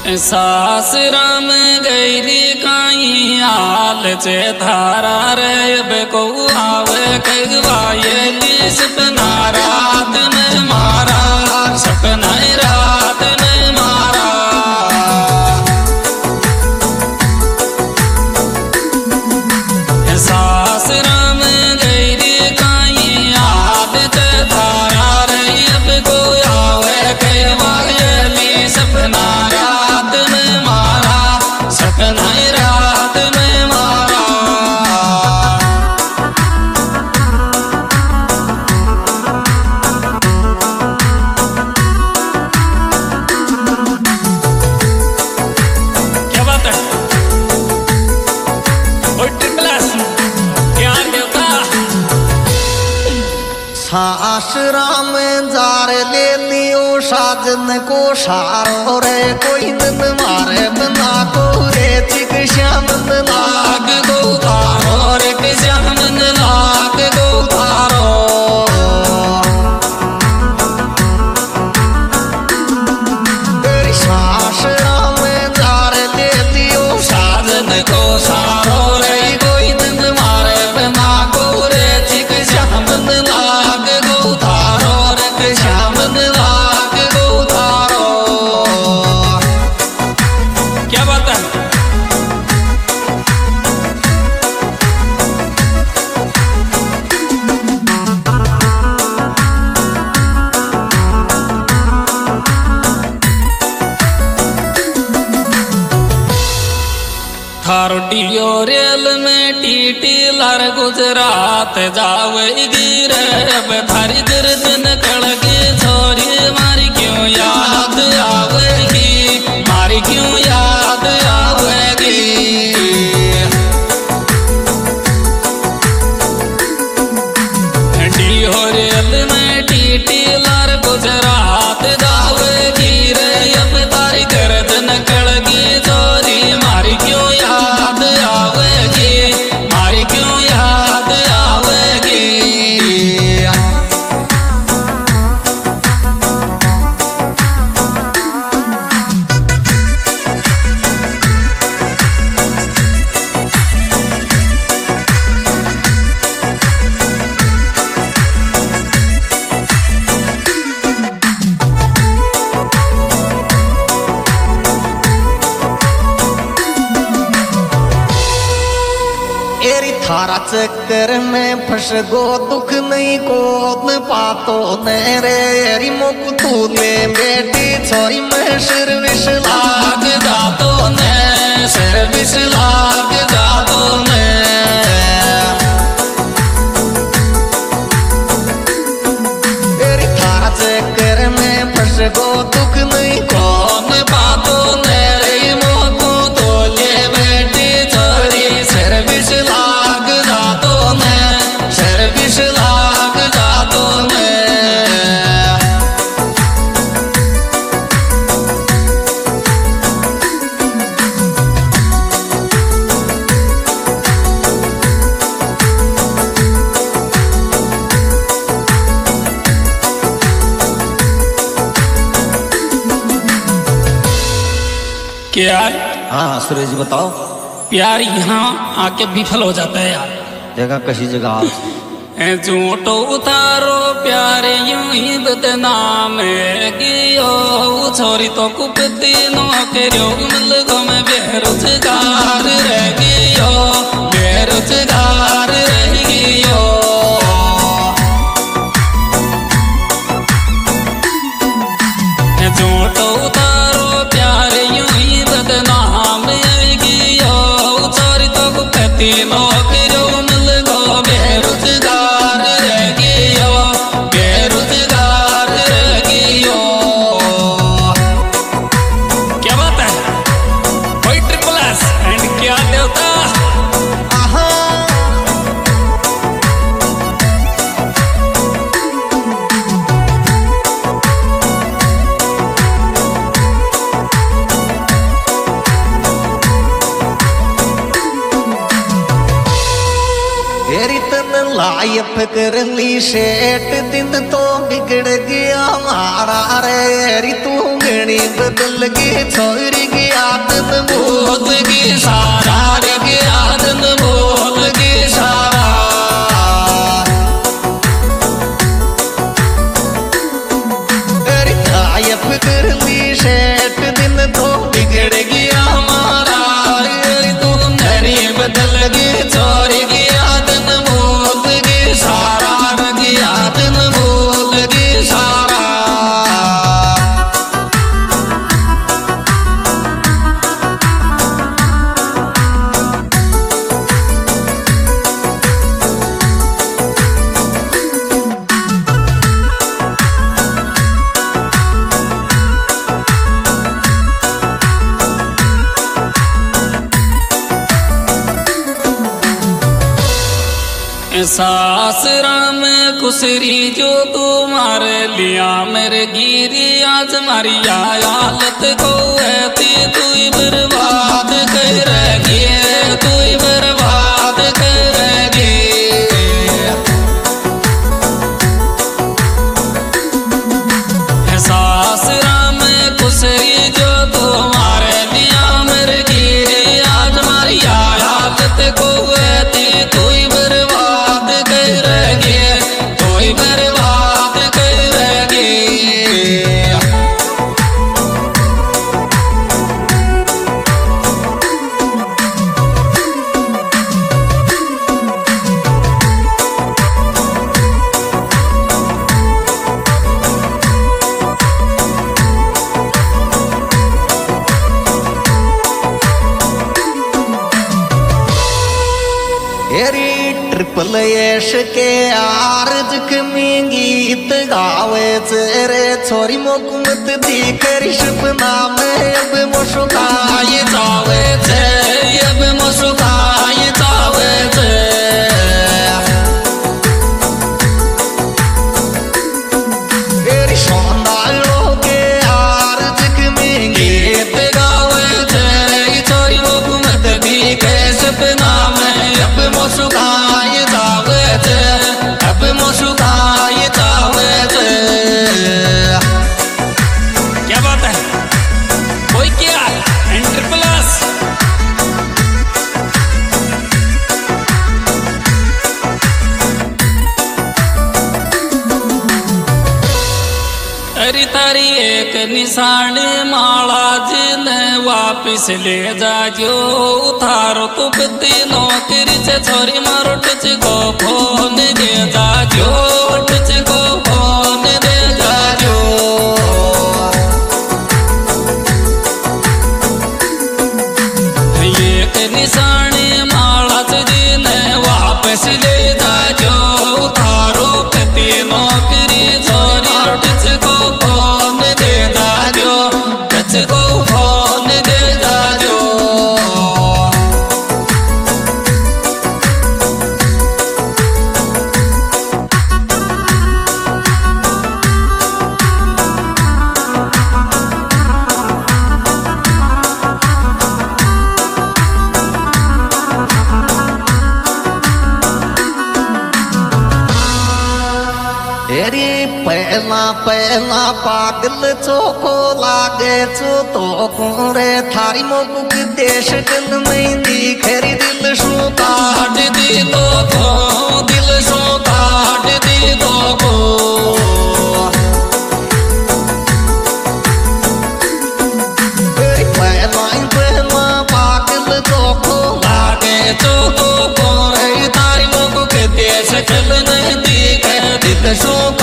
सास राम गैरी काई हाल चे थारा रे बेको आवे कहवाये सपना रात में मारा सपना रात में मारा सास राम गैरी काई हाल चे थारा रे बेको आवे कहवाये सपना रात में मारा क्या बात है क्या देवता सास राम जार ले लियो साजन को सारो रे कोई नन मारे बना को रे चिक श्याम लाग गो तारो रे श्याम लाग गो तारो सास राम जार ले लियो साजन को सारो रे कोई नन मारे बना को रे चिक श्याम लाग गो तारो रे श्याम लाग गो तारो क्या बात है थारो डियो रेल में टीटी लर गुजरात जावेगी रे थारी दर्द निकल के छोरी मारी क्यों याद आवेगी मारी क्यों याद आवेगी डियो रेल में टीटी लर गुजरात जावेगी रे अब तारी दर्द निकल के छोरी मारी क्यों याद आवेगी मारी क्यों याद आवेगी एरी थारा चक्कर में फंस गो दुख नहीं को न पातो न रे एरी मुख तूले बेटी छोरी में सर्विस लाग जातो ने सर्विस लाग जातो ने एरी थारा चक्कर में फंस गो दुख नहीं को न पातो ने रे मुख तोले बेटी छोरी सर्विस लाग जातो ने सर्विस लाग जातो ने क्या हाँ सुरेश बताओ प्यार यहाँ आके विफल हो जाता है यार जगह कसी जगह झूठो उतारो प्यार यूं ही बदनाम गियो छोरी तो कुपती नौकरियों मिल गो में बेरोजगार रह गियो बेरोजगार रह गियो झूठो उतारो प्यार यूं ही बदनाम गियो छोरी तो कुपती नौकरियों मिल गो बेरोजगार रह गियो बेरोजगार रह गियो क्या बात है कोई ट्रिपल एस एंड क्या देवता लाय फिक्र ली सेठ दिन तो बिगड़ गया मारा रे री तू गिण घनी बदल गई छोरी की आदत भूल की सारा की आदत भूल की सारा कर ली शेट दिन तो बिगड़ गया हमारा तू घनी बदल गई छोरी की आदत भूल की सारा की आदत भूल की सारा सासरा में कुसरी जो तुम्हारे लिया मेरे गिरी आज मारी हालत को ऐसी तू बर्बाद करेगी तू बर्बाद करेगी सासरा में कुसरी जो तुम्हारे लिया मेरे गिरी आज मारी हालत को ऐसी तू ट्रिपल एश के आरज में गीत गावे रे छोरी मोकुमत दिखरी सपना में अब मोशुकाए जावे थे अब मोशुकाए जावे थे तेरी सोनालो के आरज में गीत गावे थे छोरी मोकुमत दिखरी सपना में अब मोशुकाए जावे थे अब मोशुकाए जावे थे क्या बात है कोई क्या एंटर प्लस अरे तारी एक निशान माला जिने वापिस ले जाजो उतारो तो बिद्दी नौकरी से छोरी मारो टच को फोन दे जाजो टच को फोन दे जाजो एक निशान माला जिने वापिस ले जाजो उतारो बिद्दी नौकरी छोरी मारो टच को फोन दे जाजो टच को फोन दे जाजो पहला पहला पागल चोको लागे चो तो रे थारी मोकुक देश दिल में दिखरी दिल शो काट दी तो दिल शो काट दी तो पहला पागल चोको लागे चो तो रे थारी मोकुक देश दिल में दिखरी दिल शो